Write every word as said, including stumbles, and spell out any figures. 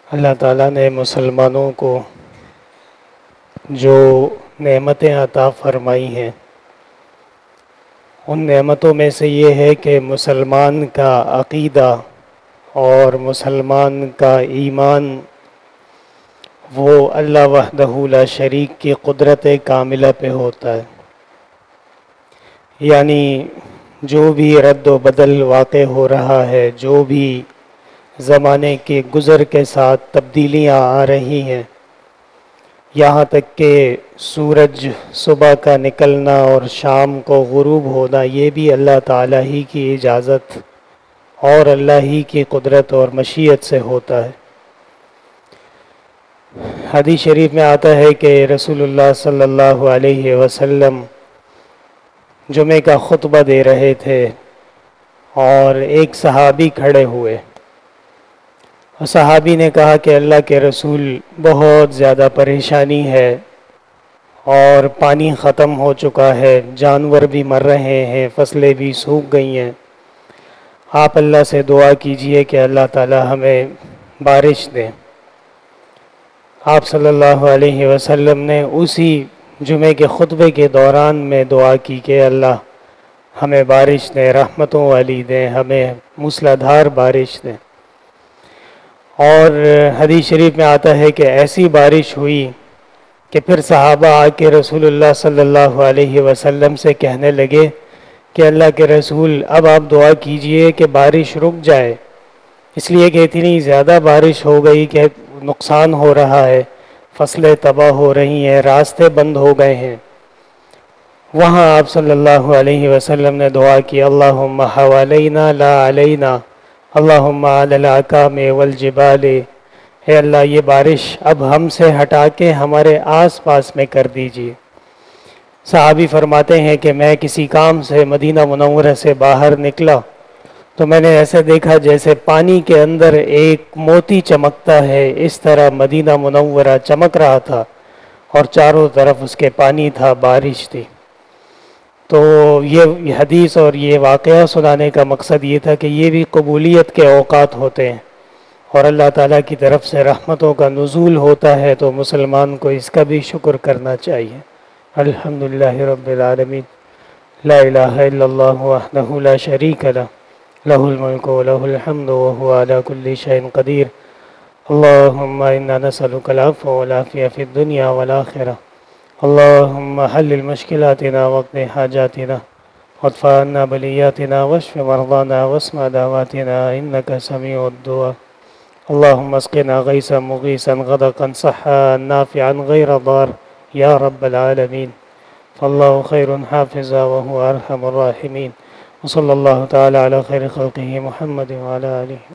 اللہ تعالیٰ نے مسلمانوں کو جو نعمتیں عطا فرمائی ہیں، ان نعمتوں میں سے یہ ہے کہ مسلمان کا عقیدہ اور مسلمان کا ایمان وہ اللہ وحدہ لا شریک کی قدرت کاملہ پہ ہوتا ہے۔ یعنی جو بھی رد و بدل واقع ہو رہا ہے، جو بھی زمانے کے گزر کے ساتھ تبدیلیاں آ رہی ہیں، یہاں تک کہ سورج صبح کا نکلنا اور شام کو غروب ہونا، یہ بھی اللہ تعالیٰ ہی کی اجازت اور اللہ ہی کی قدرت اور مشیت سے ہوتا ہے۔ حدیث شریف میں آتا ہے کہ رسول اللہ صلی اللہ علیہ وسلم جمعے کا خطبہ دے رہے تھے اور ایک صحابی کھڑے ہوئے، اور صحابی نے کہا کہ اللہ کے رسول بہت زیادہ پریشانی ہے اور پانی ختم ہو چکا ہے، جانور بھی مر رہے ہیں، فصلیں بھی سوکھ گئی ہیں، آپ اللہ سے دعا کیجئے کہ اللہ تعالی ہمیں بارش دے۔ آپ صلی اللہ علیہ وسلم نے اسی جمعے کے خطبے کے دوران میں دعا کی کہ اللہ ہمیں بارش دے، رحمتوں والی دے، ہمیں موسلادھار بارش دے۔ اور حدیث شریف میں آتا ہے کہ ایسی بارش ہوئی کہ پھر صحابہ آ کے رسول اللہ صلی اللہ علیہ وسلم سے کہنے لگے کہ اللہ کے رسول اب آپ دعا کیجئے کہ بارش رک جائے، اس لیے کہ اتنی زیادہ بارش ہو گئی کہ نقصان ہو رہا ہے، فصلیں تباہ ہو رہی ہیں، راستے بند ہو گئے ہیں۔ وہاں آپ صلی اللہ علیہ وسلم نے دعا کی، اللہم حوالینا لا علینا، اللہم علی الاکام والجبال، اے اللہ یہ بارش اب ہم سے ہٹا کے ہمارے آس پاس میں کر دیجیے۔ صحابی فرماتے ہیں کہ میں کسی کام سے مدینہ منورہ سے باہر نکلا تو میں نے ایسے دیکھا جیسے پانی کے اندر ایک موتی چمکتا ہے، اس طرح مدینہ منورہ چمک رہا تھا اور چاروں طرف اس کے پانی تھا، بارش تھی۔ تو یہ حدیث اور یہ واقعہ سنانے کا مقصد یہ تھا کہ یہ بھی قبولیت کے اوقات ہوتے ہیں اور اللہ تعالیٰ کی طرف سے رحمتوں کا نزول ہوتا ہے، تو مسلمان کو اس کا بھی شکر کرنا چاہیے۔ الحمدللہ رب العالمین، لا الہ الا اللہ وحدہ لا شریک لہ، لہ الملک و لہ الحمد وہو علی کل شیء قدیر۔ اللہم انا نسألک العفو والعافیہ فی الدنیا والآخرہ، اللہم حلل مشکلاتنا واقض حاجاتنا وادفع عنا بلیاتنا واشف مرضانا واسمع دعواتنا انک سمیع الدعاء، اللہم اسقنا غیثا مغیثا غدقا صحا نافعا غیر ضار یا رب العالمین، فاللہ خیر حافظا وهو ارحم الراحمین، وصلی اللہ تعالی علی خیر خلقہ محمد وعلی آلہ۔